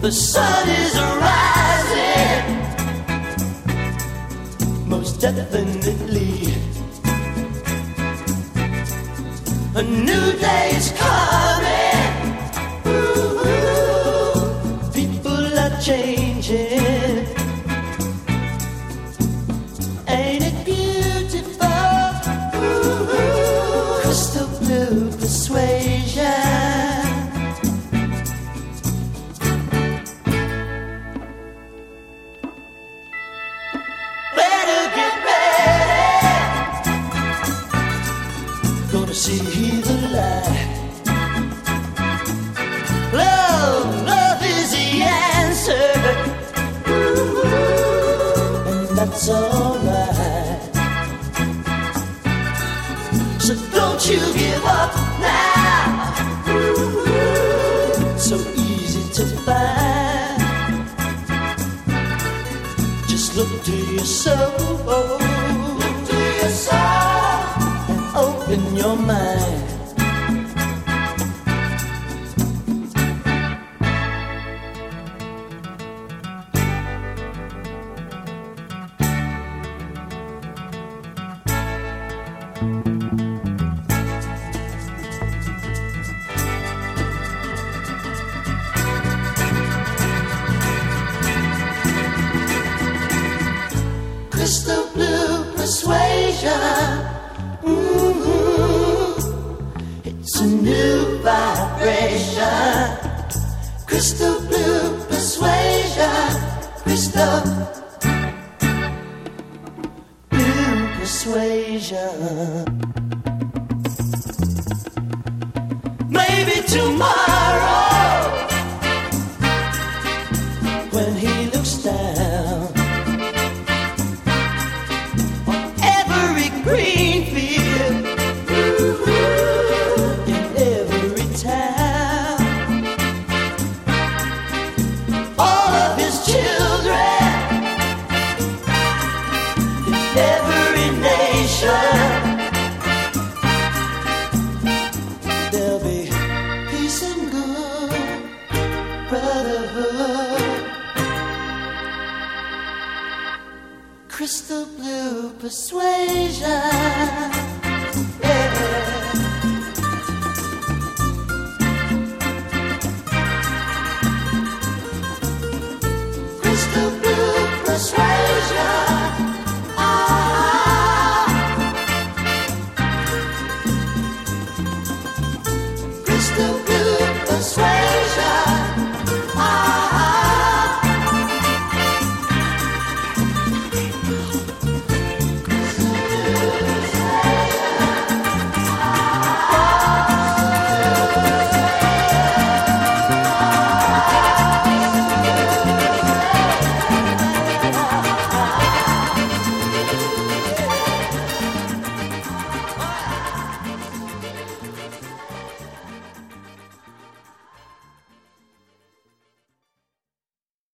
The sun is rising, most definitely. A new day is coming. Ooh, people are changing. Ain't it beautiful? Ooh, crystal blue persuasion. See the light. Love is the answer. Ooh, and that's alright. So don't you give up now. Ooh, so easy to find. Just look to your soul. Look to your soul. Open your mind. Crystal blue persuasion. It's a new vibration. Crystal blue persuasion. Crystal blue persuasion. Maybe tomorrow, when he looks down on every green field, in every town, all of his children, in every nation, there'll be peace and good brotherhood. Crystal blue persuasion.